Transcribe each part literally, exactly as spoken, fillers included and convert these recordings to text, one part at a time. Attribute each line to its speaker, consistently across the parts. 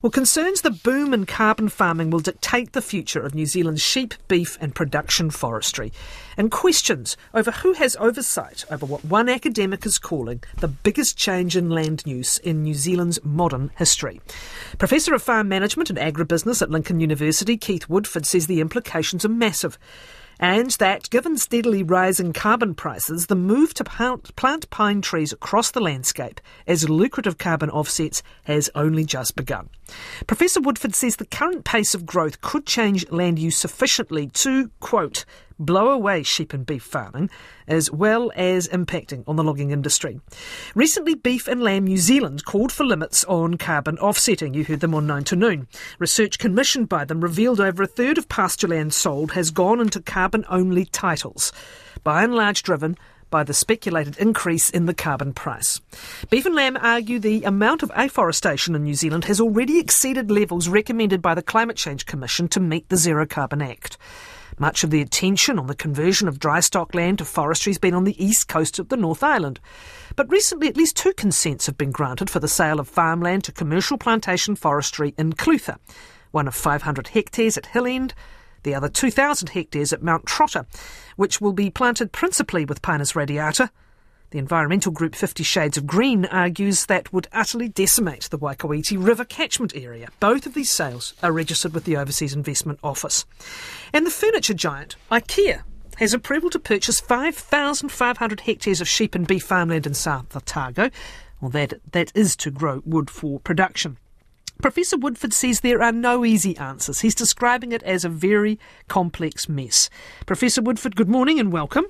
Speaker 1: Well, concerns the boom in carbon farming will dictate the future of New Zealand's sheep, beef and production forestry, and questions over who has oversight over what one academic is calling the biggest change in land use in New Zealand's modern history. Professor of Farm Management and Agribusiness at Lincoln University, Keith Woodford, says the implications are massive, and that, given steadily rising carbon prices, the move to plant pine trees across the landscape as lucrative carbon offsets has only just begun. Professor Woodford says the current pace of growth could change land use sufficiently to, quote, blow away sheep and beef farming, as well as impacting on the logging industry. Recently, Beef and Lamb New Zealand called for limits on carbon offsetting. You heard them on nine to noon. Research commissioned by them revealed over a third of pasture land sold has gone into carbon-only titles, by and large driven by the speculated increase in the carbon price. Beef and Lamb argue the amount of afforestation in New Zealand has already exceeded levels recommended by the Climate Change Commission to meet the Zero Carbon Act. Much of the attention on the conversion of dry stock land to forestry has been on the east coast of the North Island. But recently at least two consents have been granted for the sale of farmland to commercial plantation forestry in Clutha, one of five hundred hectares at Hill End, the other two thousand hectares at Mount Trotter, which will be planted principally with Pinus radiata. The environmental group Fifty Shades of Green argues that would utterly decimate the Waikouiti River catchment area. Both of these sales are registered with the Overseas Investment Office. And the furniture giant, IKEA, has approval to purchase five thousand five hundred hectares of sheep and beef farmland in South Otago. Well, that, that is to grow wood for production. Professor Woodford says there are no easy answers. He's describing it as a very complex mess. Professor Woodford, good morning and welcome.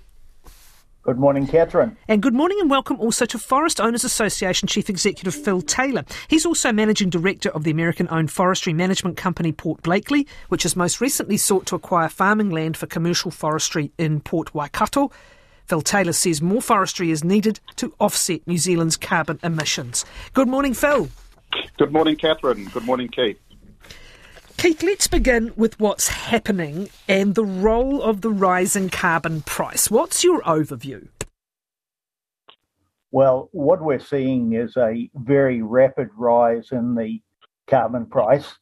Speaker 2: Good morning, Catherine.
Speaker 1: And good morning and welcome also to Forest Owners Association Chief Executive Phil Taylor. He's also Managing Director of the American-owned forestry management company Port Blakely, which has most recently sought to acquire farming land for commercial forestry in Port Waikato. Phil Taylor says more forestry is needed to offset New Zealand's carbon emissions. Good morning, Phil.
Speaker 3: Good morning, Catherine. Good morning, Keith.
Speaker 1: Keith, let's begin with what's happening and the role of the rising carbon price. What's your overview?
Speaker 2: Well, what we're seeing is a very rapid rise in the carbon price.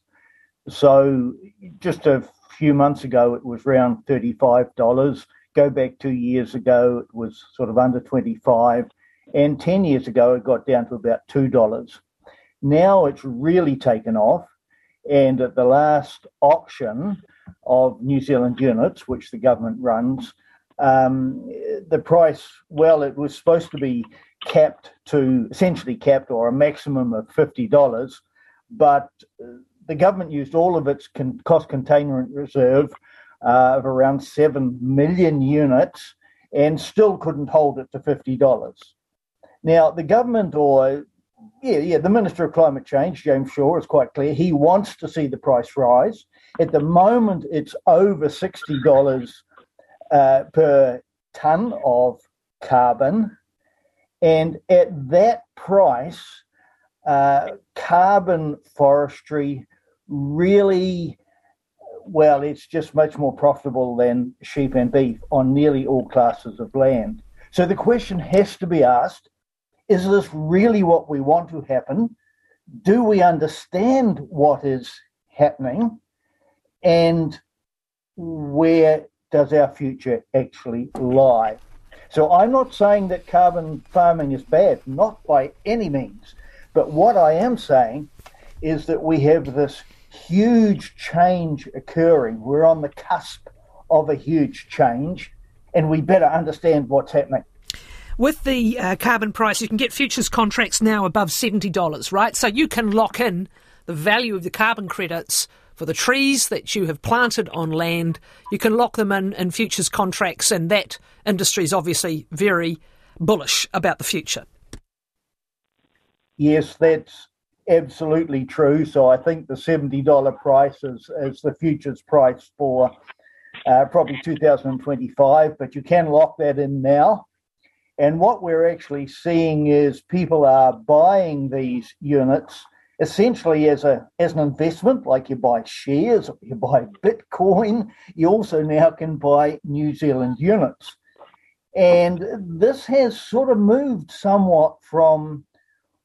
Speaker 2: So just a few months ago, it was around thirty-five dollars. Go back two years ago, it was sort of under twenty-five dollars. And ten years ago, it got down to about two dollars. Now it's really taken off. And at the last auction of New Zealand units, which the government runs, um, the price, well, it was supposed to be capped to, essentially capped or a maximum of fifty dollars, but the government used all of its con- cost containment reserve uh, of around seven million units and still couldn't hold it to fifty dollars. Now, the government or Yeah, yeah. The Minister of Climate Change, James Shaw, is quite clear. He wants to see the price rise. At the moment, it's over sixty dollars uh, per tonne of carbon. And at that price, uh, carbon forestry really, well, it's just much more profitable than sheep and beef on nearly all classes of land. So the question has to be asked, is this really what we want to happen? Do we understand what is happening? And where does our future actually lie? So I'm not saying that carbon farming is bad, not by any means. But what I am saying is that we have this huge change occurring. We're on the cusp of a huge change, and we better understand what's happening.
Speaker 1: With the uh, carbon price, you can get futures contracts now above seventy dollars, right? So you can lock in the value of the carbon credits for the trees that you have planted on land. You can lock them in in futures contracts, and that industry is obviously very bullish about the future.
Speaker 2: Yes, that's absolutely true. So I think the seventy dollars price is, is the futures price for uh, probably two thousand twenty-five, but you can lock that in now. And what we're actually seeing is people are buying these units essentially as a as an investment, like you buy shares, or you buy Bitcoin. You also now can buy New Zealand units. And this has sort of moved somewhat from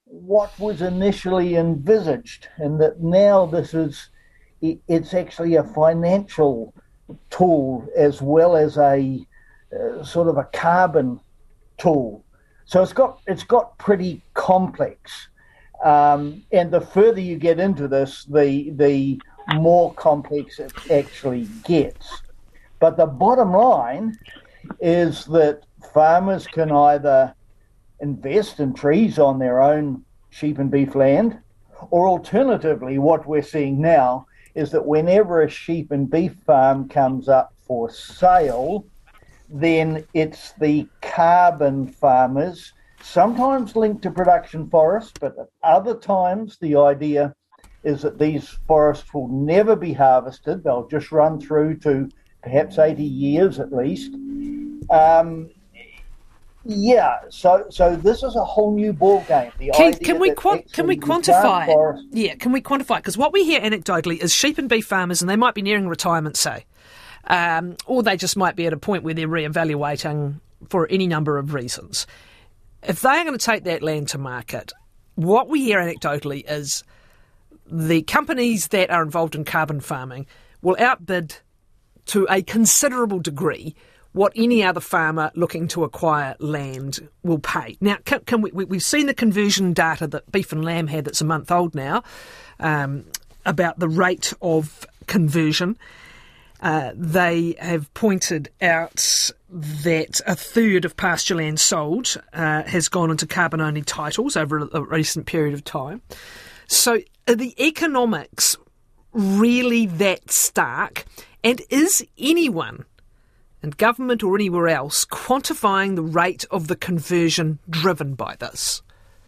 Speaker 2: what was initially envisaged, and that now this is, it's actually a financial tool as well as a uh, sort of a carbon tool. So it's got it's got pretty complex. Um, and the further you get into this, the the more complex it actually gets. But the bottom line is that farmers can either invest in trees on their own sheep and beef land, or alternatively, what we're seeing now is that whenever a sheep and beef farm comes up for sale, then it's the carbon farmers, sometimes linked to production forests, but at other times the idea is that these forests will never be harvested. They'll just run through to perhaps eighty years at least. Um, yeah, so so this is a whole new ball game. The
Speaker 1: Keith, can we
Speaker 2: quant-
Speaker 1: can we quantify? Forest- yeah, can we quantify? Because what we hear anecdotally is sheep and beef farmers, and they might be nearing retirement, say, um, or they just might be at a point where they're reevaluating for any number of reasons. If they are going to take that land to market, what we hear anecdotally is the companies that are involved in carbon farming will outbid to a considerable degree what any other farmer looking to acquire land will pay. Now, can, can we, we, we've seen the conversion data that Beef and Lamb had that's a month old now um, about the rate of conversion. Uh, they have pointed out that a third of pasture land sold uh, has gone into carbon-only titles over a, a recent period of time. So are the economics really that stark? And is anyone, in government or anywhere else, quantifying the rate of the conversion driven by this?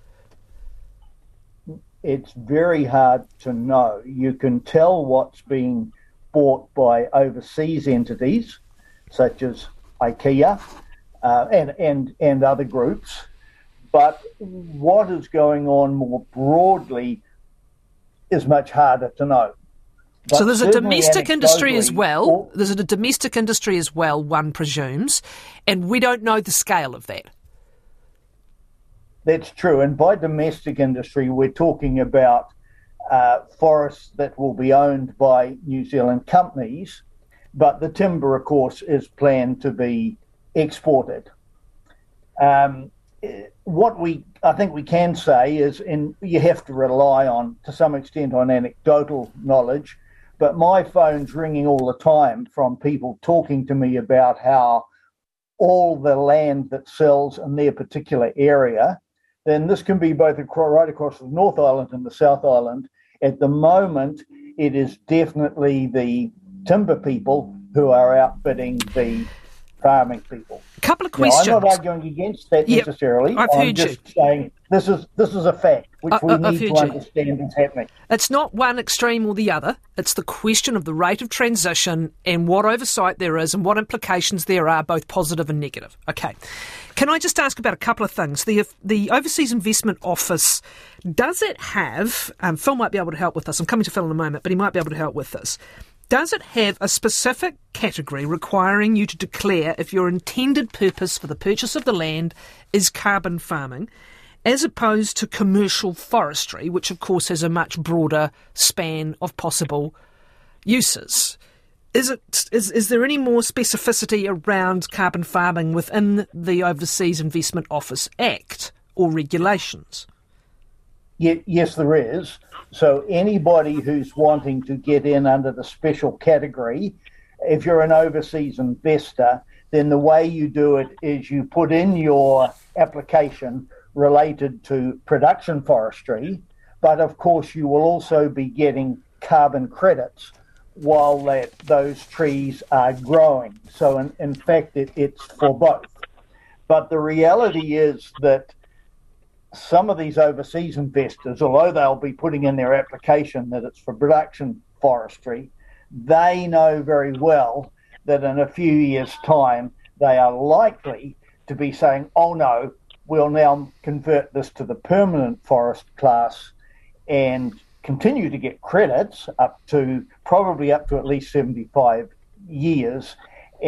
Speaker 2: It's very hard to know. You can tell what's being bought by overseas entities, such as IKEA uh, and, and, and other groups. But what is going on more broadly is much harder to know. But
Speaker 1: so there's a domestic industry as well. Or, there's a domestic industry as well, one presumes, and we don't know the scale of that.
Speaker 2: That's true. And by domestic industry, we're talking about uh, forests that will be owned by New Zealand companies, but the timber, of course, is planned to be exported. Um, what we, I think we can say is, and you have to rely on, to some extent, on anecdotal knowledge, but my phone's ringing all the time from people talking to me about how all the land that sells in their particular area, then this can be both right across the North Island and the South Island. At the moment, it is definitely the timber people who are outbidding the farming people.
Speaker 1: A couple of questions.
Speaker 2: Now, I'm not arguing against that yep, necessarily.
Speaker 1: I've
Speaker 2: I'm
Speaker 1: heard
Speaker 2: just
Speaker 1: you.
Speaker 2: saying this is this is a fact which
Speaker 1: I,
Speaker 2: we
Speaker 1: I,
Speaker 2: need to understand is happening.
Speaker 1: It's not one extreme or the other. It's the question of the rate of transition and what oversight there is and what implications there are, both positive and negative. Okay. Can I just ask about a couple of things? The the Overseas Investment Office, does it have, um, Phil might be able to help with this, I'm coming to Phil in a moment, but he might be able to help with this. Does it have a specific category requiring you to declare if your intended purpose for the purchase of the land is carbon farming, as opposed to commercial forestry, which of course has a much broader span of possible uses? Is it is is there any more specificity around carbon farming within the Overseas Investment Office Act or regulations?
Speaker 2: Yes, there is. So anybody who's wanting to get in under the special category, if you're an overseas investor, then the way you do it is you put in your application related to production forestry, but of course you will also be getting carbon credits while that, those trees are growing. So in, in fact, it, it's for both. But the reality is that some of these overseas investors, although they'll be putting in their application that it's for production forestry, they know very well that in a few years' time, they are likely to be saying, oh no, we'll now convert this to the permanent forest class and continue to get credits up to probably up to at least seventy-five years. And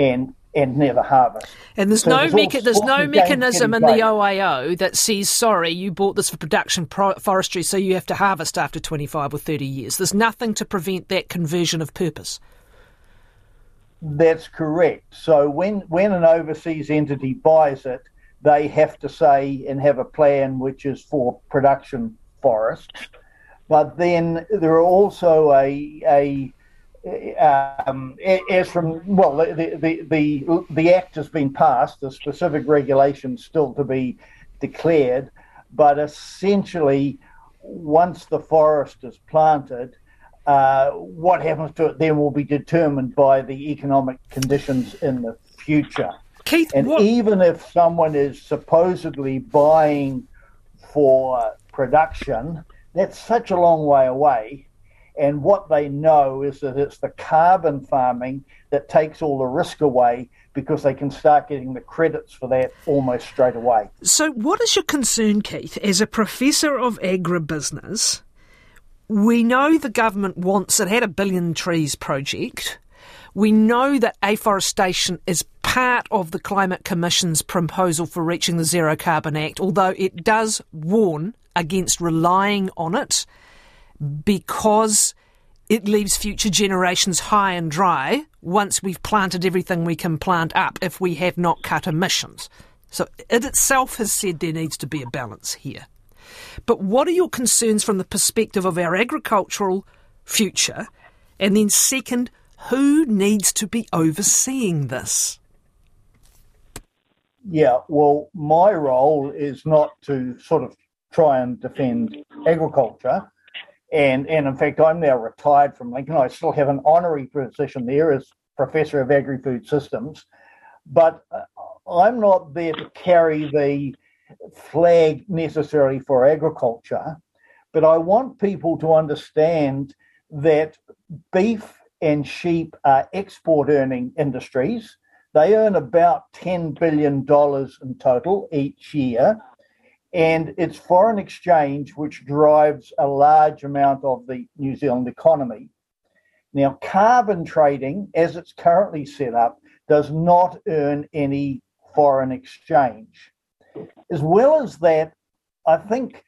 Speaker 2: and never harvest.
Speaker 1: And there's
Speaker 2: So
Speaker 1: no
Speaker 2: there's all
Speaker 1: mecha- there's
Speaker 2: sorts
Speaker 1: no
Speaker 2: of games
Speaker 1: mechanism in
Speaker 2: getting
Speaker 1: the
Speaker 2: played.
Speaker 1: O A O that says, sorry, you bought this for production pro- forestry, so you have to harvest after twenty-five or thirty years. There's nothing to prevent that conversion of purpose.
Speaker 2: That's correct. So when, when an overseas entity buys it, they have to say and have a plan which is for production forests. But then there are also a, a um, as from, well, the, the, the, the act has been passed, the specific regulations still to be declared, but essentially once the forest is planted, Uh, what happens to it then will be determined by the economic conditions in the future.
Speaker 1: Keith,
Speaker 2: And
Speaker 1: what...
Speaker 2: even if someone is supposedly buying for production, that's such a long way away. And what they know is that it's the carbon farming that takes all the risk away, because they can start getting the credits for that almost straight away.
Speaker 1: So what is your concern, Keith, as a professor of agribusiness? We know the government wants, it had a billion trees project. We know that afforestation is part of the Climate Commission's proposal for reaching the Zero Carbon Act, although it does warn against relying on it because it leaves future generations high and dry once we've planted everything we can plant up if we have not cut emissions. So it itself has said there needs to be a balance here. But what are your concerns from the perspective of our agricultural future? And then second, who needs to be overseeing this?
Speaker 2: Yeah, well, my role is not to sort of try and defend agriculture. And, and in fact, I'm now retired from Lincoln. I still have an honorary position there as Professor of Agri-Food Systems. But I'm not there to carry the flag necessarily for agriculture, but I want people to understand that beef and sheep are export earning industries. They earn about ten billion dollars in total each year, and it's foreign exchange which drives a large amount of the New Zealand economy. Now, carbon trading, as it's currently set up, does not earn any foreign exchange. As well as that, I think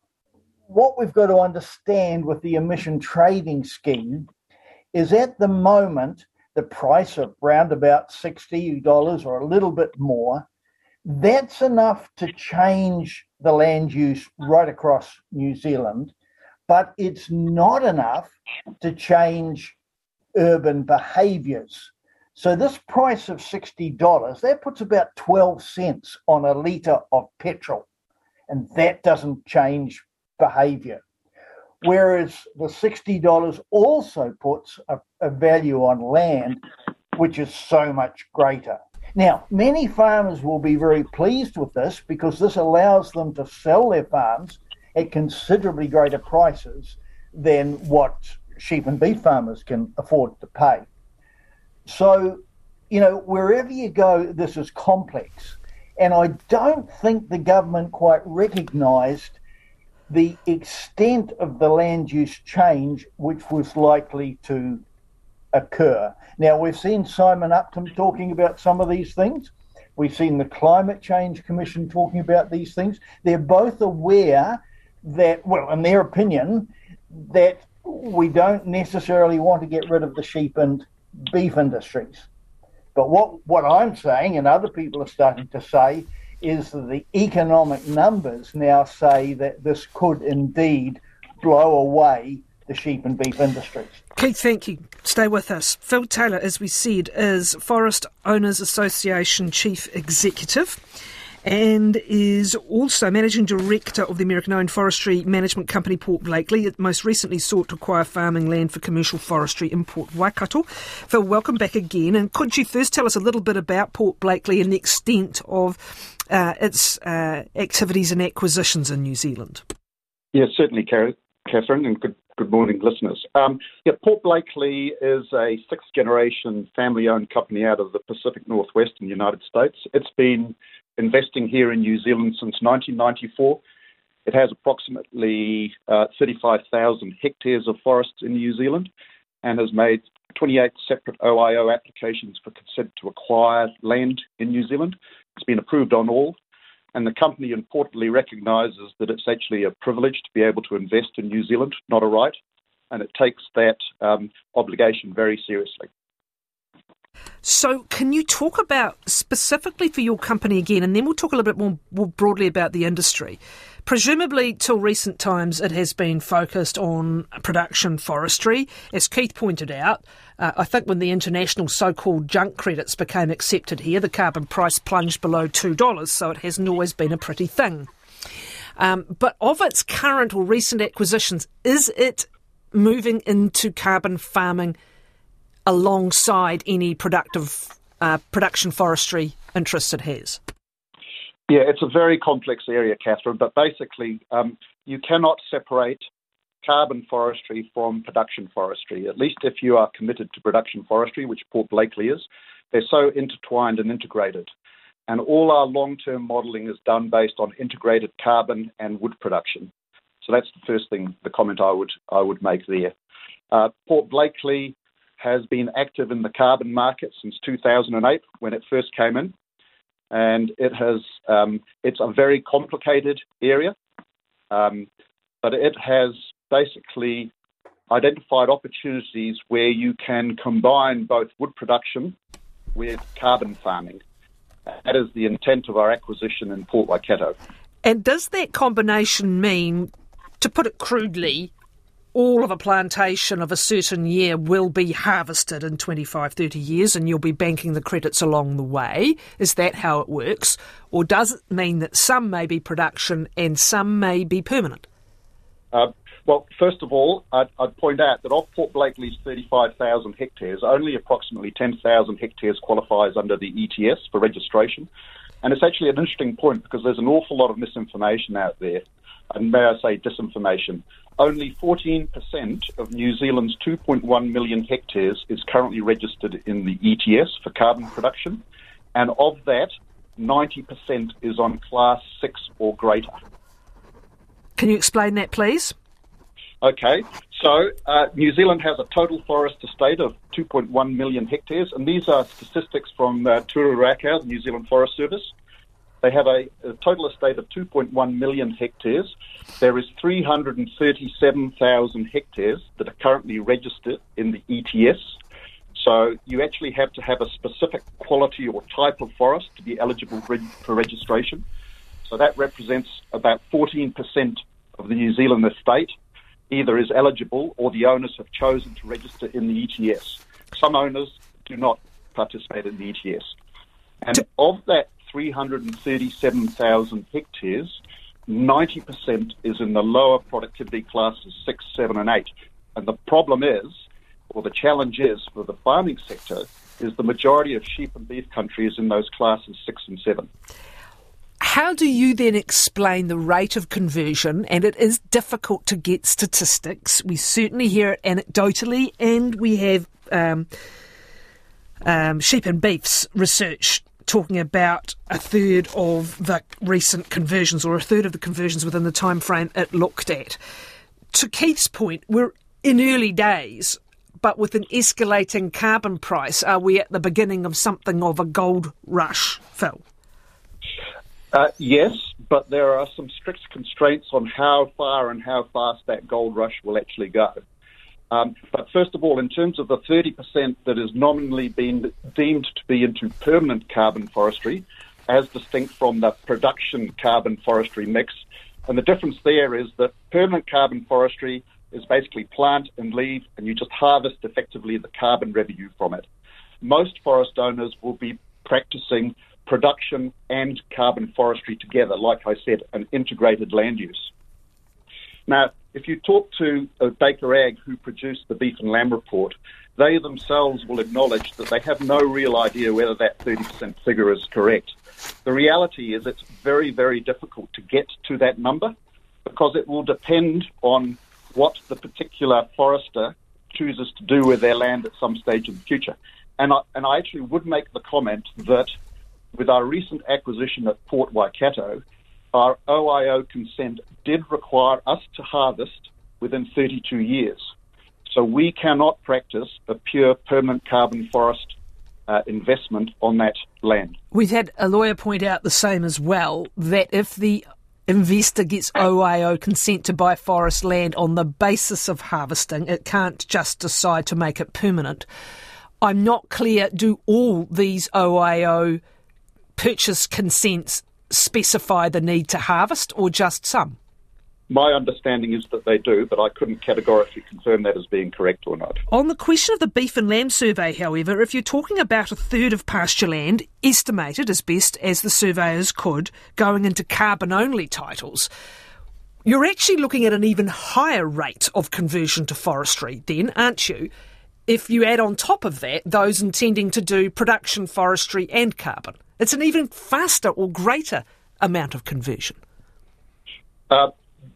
Speaker 2: what we've got to understand with the emission trading scheme is at the moment, the price of round about sixty dollars or a little bit more, that's enough to change the land use right across New Zealand, but it's not enough to change urban behaviours. So this price of sixty dollars, that puts about twelve cents on a litre of petrol, and that doesn't change behaviour. Whereas the sixty dollars also puts a, a value on land, which is so much greater. Now, many farmers will be very pleased with this because this allows them to sell their farms at considerably greater prices than what sheep and beef farmers can afford to pay. So, you know, wherever you go, this is complex. And I don't think the government quite recognised the extent of the land use change which was likely to occur. Now, we've seen Simon Upton talking about some of these things. We've seen the Climate Change Commission talking about these things. They're both aware that, well, in their opinion, that we don't necessarily want to get rid of the sheep and beef industries. But what, what I'm saying, and other people are starting to say, is that the economic numbers now say that this could indeed blow away the sheep and beef industries.
Speaker 1: Keith, thank you. Stay with us. Phil Taylor, as we said, is Forest Owners Association Chief Executive and is also Managing Director of the American-owned forestry management company Port Blakely. It most recently sought to acquire farming land for commercial forestry in Port Waikato. Phil, welcome back again. And could you first tell us a little bit about Port Blakely and the extent of uh, its uh, activities and acquisitions in New Zealand?
Speaker 3: Yes, certainly, Catherine, and good good morning, listeners. Um, yeah, Port Blakely is a sixth-generation family-owned company out of the Pacific Northwest in the United States. It's been investing here in New Zealand since nineteen ninety-four. It has approximately uh, thirty-five thousand hectares of forests in New Zealand, and has made twenty-eight separate O I O applications for consent to acquire land in New Zealand. It's been approved on all, and the company importantly recognises that it's actually a privilege to be able to invest in New Zealand, not a right, and it takes that um, obligation very seriously.
Speaker 1: So can you talk about, specifically for your company again, and then we'll talk a little bit more, more broadly about the industry. Presumably, till recent times, it has been focused on production forestry. As Keith pointed out, uh, I think when the international so-called junk credits became accepted here, the carbon price plunged below two dollars, so it hasn't always been a pretty thing. Um, but of its current or recent acquisitions, is it moving into carbon farming alongside any productive uh, production forestry interests it has?
Speaker 3: Yeah, it's a very complex area, Catherine, but basically um, you cannot separate carbon forestry from production forestry, at least if you are committed to production forestry, which Port Blakely is. They're so intertwined and integrated. And all our long-term modelling is done based on integrated carbon and wood production. So that's the first thing, the comment I would I would make there. Uh, Port Blakely has been active in the carbon market since two thousand eight when it first came in, and it has um, it's a very complicated area, um, but it has basically identified opportunities where you can combine both wood production with carbon farming. That is the intent of our acquisition in Port Waikato.
Speaker 1: And does that combination mean, to put it crudely, all of a plantation of a certain year will be harvested in twenty-five, thirty years and you'll be banking the credits along the way? Is that how it works? Or does it mean that some may be production and some may be permanent?
Speaker 3: Uh, well, first of all, I'd, I'd point out that of Port Blakely's thirty-five thousand hectares, only approximately ten thousand hectares qualifies under the E T S for registration. And it's actually an interesting point because there's an awful lot of misinformation out there, and may I say disinformation. Only fourteen percent of New Zealand's two point one million hectares is currently registered in the E T S for carbon production, and of that, ninety percent is on Class six or greater.
Speaker 1: Can you explain that, please?
Speaker 3: Okay, so uh, New Zealand has a total forest estate of two point one million hectares, and these are statistics from uh, Tururakau, the New Zealand Forest Service. They have a, a total estate of two point one million hectares. There is three hundred thirty-seven thousand hectares that are currently registered in the E T S. So you actually have to have a specific quality or type of forest to be eligible for, for registration. So that represents about fourteen percent of the New Zealand estate either is eligible or the owners have chosen to register in the E T S. Some owners do not participate in the E T S. And of that three hundred thirty-seven thousand hectares, ninety percent is in the lower productivity classes six, seven and eight. And the problem is, or the challenge is for the farming sector, is the majority of sheep and beef country is in those classes six and seven.
Speaker 1: How do you then explain the rate of conversion? And it is difficult to get statistics. We certainly hear it anecdotally, and we have um, um, sheep and beef's research talking about a third of the recent conversions, or a third of the conversions within the time frame it looked at. To Keith's point, we're in early days, but with an escalating carbon price, are we at the beginning of something of a gold rush, Phil?
Speaker 3: Uh, yes, but there are some strict constraints on how far and how fast that gold rush will actually go. Um, but first of all, in terms of the thirty percent that is nominally been deemed to be into permanent carbon forestry, as distinct from the production carbon forestry mix, and the difference there is that permanent carbon forestry is basically plant and leave, and you just harvest effectively the carbon revenue from it. Most forest owners will be practicing production and carbon forestry together, like I said, an integrated land use. Now, if you talk to uh, Baker Ag, who produced the Beef and Lamb report, they themselves will acknowledge that they have no real idea whether that thirty percent figure is correct. The reality is it's very, very difficult to get to that number because it will depend on what the particular forester chooses to do with their land at some stage in the future. And I, and I actually would make the comment that with our recent acquisition at Port Waikato, our O I O consent did require us to harvest within thirty-two years. So we cannot practice a pure permanent carbon forest uh, investment on that land.
Speaker 1: We've had a lawyer point out the same as well, that if the investor gets O A O consent to buy forest land on the basis of harvesting, it can't just decide to make it permanent. I'm not clear, do all these O A O purchase consents specify the need to harvest or just some?
Speaker 3: My understanding is that they do, but I couldn't categorically confirm that as being correct or not.
Speaker 1: On the question of the beef and lamb survey, however, if you're talking about a third of pasture land, estimated as best as the surveyors could, going into carbon-only titles, you're actually looking at an even higher rate of conversion to forestry then, aren't you? If you add on top of that those intending to do production forestry and carbon. It's an even faster or greater amount of conversion.
Speaker 3: Uh,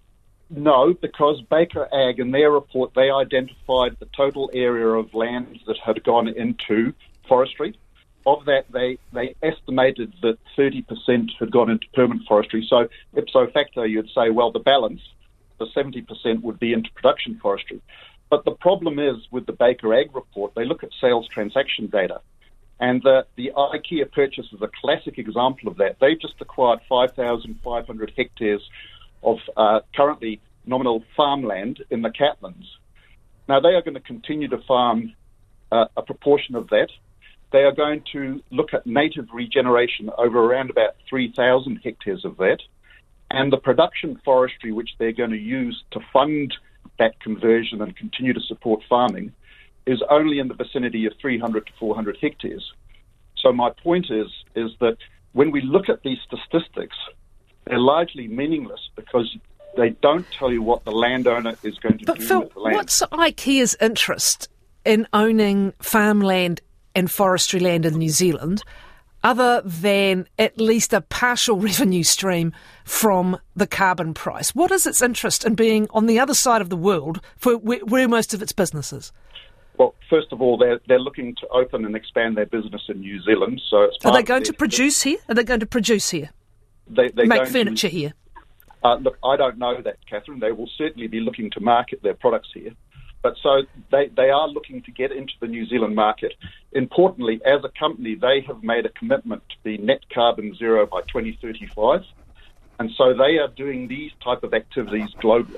Speaker 3: no, because Baker Ag, in their report, they identified the total area of land that had gone into forestry. Of that, they, they estimated that thirty percent had gone into permanent forestry. So, ipso facto, you'd say, well, the balance, the seventy percent, would be into production forestry. But the problem is, with the Baker Ag report, they look at sales transaction data. And the, the IKEA purchase is a classic example of that. They've just acquired five thousand five hundred hectares of uh, currently nominal farmland in the Catlins. Now, they are going to continue to farm uh, a proportion of that. They are going to look at native regeneration over around about three thousand hectares of that. And the production forestry, which they're going to use to fund that conversion and continue to support farming, is only in the vicinity of three hundred to four hundred hectares. So my point is, is that when we look at these statistics, they're largely meaningless because they don't tell you what the landowner is going to
Speaker 1: but
Speaker 3: do
Speaker 1: Phil,
Speaker 3: with the land.
Speaker 1: What's IKEA's interest in owning farmland and forestry land in New Zealand, other than at least a partial revenue stream from the carbon price? What is its interest in being on the other side of the world for where, where most of its business is?
Speaker 3: Well, first of all, they're, they're looking to open and expand their business in New Zealand. So it's
Speaker 1: Are they going to produce here? Are they going to produce here?
Speaker 3: They,
Speaker 1: Make furniture
Speaker 3: to,
Speaker 1: here?
Speaker 3: Uh, look, I don't know that, Catherine. They will certainly be looking to market their products here. But so they, they are looking to get into the New Zealand market. Importantly, as a company, they have made a commitment to be net carbon zero by twenty thirty-five. And so they are doing these type of activities globally.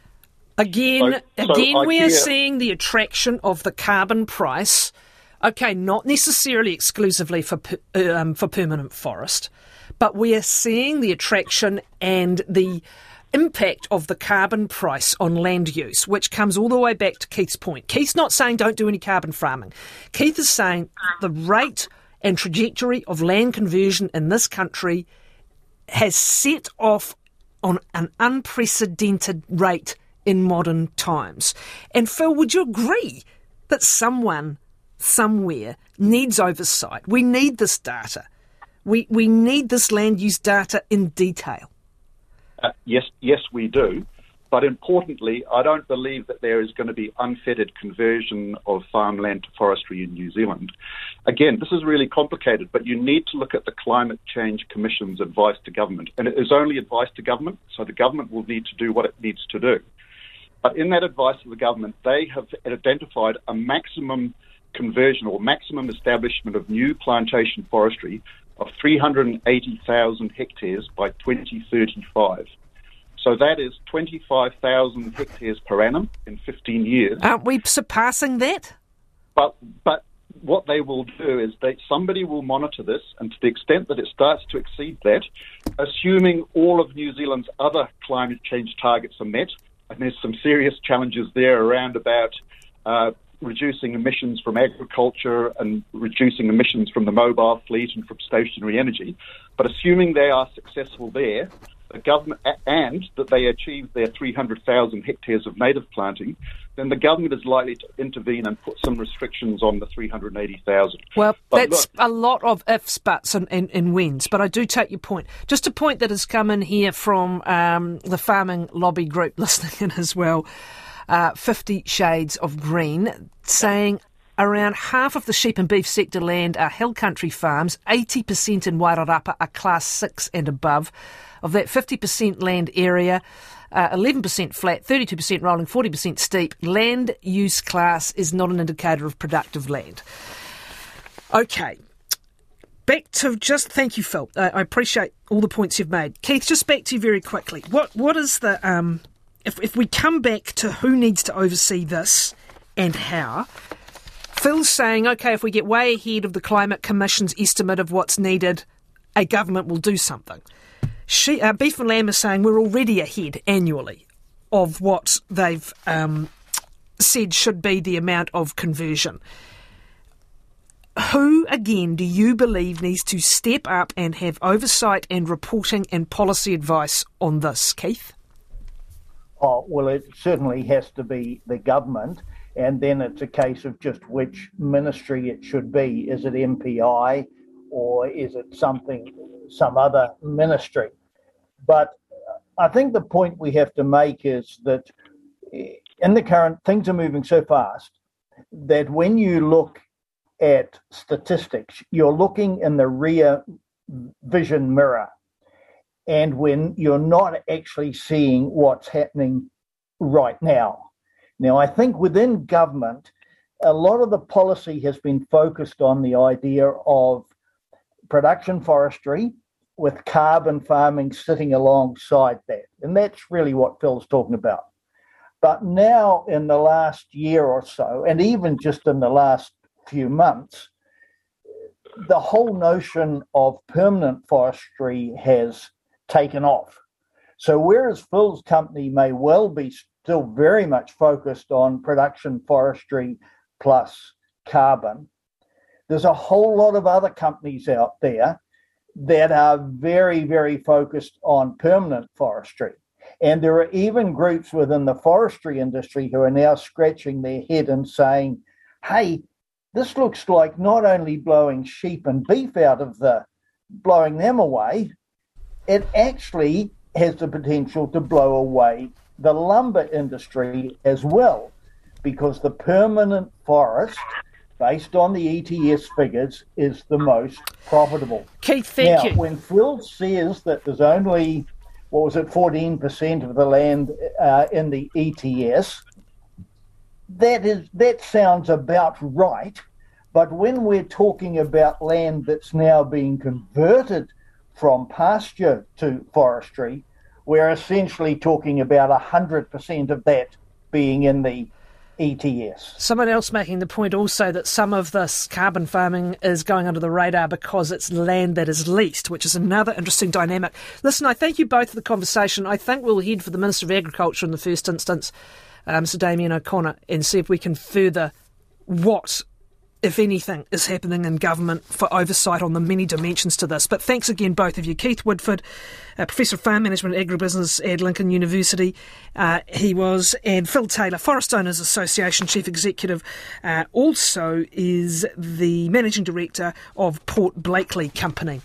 Speaker 1: Again,
Speaker 3: so, so
Speaker 1: again, we are
Speaker 3: IKEA,
Speaker 1: seeing the attraction of the carbon price. Okay, not necessarily exclusively for um, for permanent forest, but we are seeing the attraction and the impact of the carbon price on land use, which comes all the way back to Keith's point. Keith's not saying don't do any carbon farming. Keith is saying the rate and trajectory of land conversion in this country has set off on an unprecedented rate in modern times. And Phil, would you agree that someone somewhere needs oversight? We need this data. We we need this land use data in detail.
Speaker 3: Uh, yes, yes, we do. But importantly, I don't believe that there is going to be unfettered conversion of farmland to forestry in New Zealand. Again, this is really complicated, but you need to look at the Climate Change Commission's advice to government. And it is only advice to government, so the government will need to do what it needs to do. But in that advice to the government, they have identified a maximum conversion or maximum establishment of new plantation forestry of three hundred eighty thousand hectares by twenty thirty-five. So that is twenty-five thousand hectares per annum in fifteen years.
Speaker 1: Aren't we surpassing that?
Speaker 3: But but what they will do is that somebody will monitor this, and to the extent that it starts to exceed that, assuming all of New Zealand's other climate change targets are met, and there's some serious challenges there around about uh, reducing emissions from agriculture and reducing emissions from the mobile fleet and from stationary energy. But assuming they are successful there, the government, and that they achieve their three hundred thousand hectares of native planting, then the government is likely to intervene and put some restrictions on the three hundred eighty thousand.
Speaker 1: Well,
Speaker 3: but
Speaker 1: that's look, a lot of ifs, buts and, and, and whens, but I do take your point. Just a point that has come in here from um, the farming lobby group listening in as well, uh, Fifty Shades of Green, saying around half of the sheep and beef sector land are hill country farms, eighty percent in Wairarapa are class six and above. Of that fifty percent land area, uh, eleven percent flat, thirty-two percent rolling, forty percent steep. Land use class is not an indicator of productive land. Okay. Back to just, thank you, Phil. Uh, I appreciate all the points you've made. Keith, just back to you very quickly. What What is the, um, if, if we come back to who needs to oversee this and how, Phil's saying, okay, if we get way ahead of the Climate Commission's estimate of what's needed, a government will do something. She, uh, Beef and Lamb is saying we're already ahead annually of what they've um, said should be the amount of conversion. Who, again, do you believe needs to step up and have oversight and reporting and policy advice on this, Keith?
Speaker 2: Oh, well, it certainly has to be the government, and then it's a case of just which ministry it should be. Is it M P I or is it something, some other ministry? But I think the point we have to make is that in the current, things are moving so fast that when you look at statistics, you're looking in the rear vision mirror, and when you're not actually seeing what's happening right now. Now, I think within government, a lot of the policy has been focused on the idea of production forestry with carbon farming sitting alongside that, and that's really what Phil's talking about. But now in the last year or so, and even just in the last few months, the whole notion of permanent forestry has taken off. So whereas Phil's company may well be still very much focused on production forestry plus carbon, there's a whole lot of other companies out there that are very, very focused on permanent forestry. And there are even groups within the forestry industry who are now scratching their head and saying, hey, this looks like not only blowing sheep and beef out of the, blowing them away, it actually has the potential to blow away the lumber industry as well, because the permanent forest, based on the E T S figures, is the most profitable.
Speaker 1: Keith, thank
Speaker 2: now,
Speaker 1: you.
Speaker 2: When Phil says that there's only, what was it, fourteen percent of the land uh, in the E T S, That is that sounds about right, but when we're talking about land that's now being converted from pasture to forestry, we're essentially talking about one hundred percent of that being in the E T S.
Speaker 1: Someone else making the point also that some of this carbon farming is going under the radar because it's land that is leased, which is another interesting dynamic. Listen, I thank you both for the conversation. I think we'll head for the Minister of Agriculture in the first instance, uh, Mister Damien O'Connor, and see if we can further what, if anything, is happening in government for oversight on the many dimensions to this. But thanks again, both of you. Keith Woodford, uh, Professor of Farm Management and Agribusiness at Lincoln University, uh, he was, and Phil Taylor, Forest Owners Association Chief Executive, uh, also is the Managing Director of Port Blakely Company.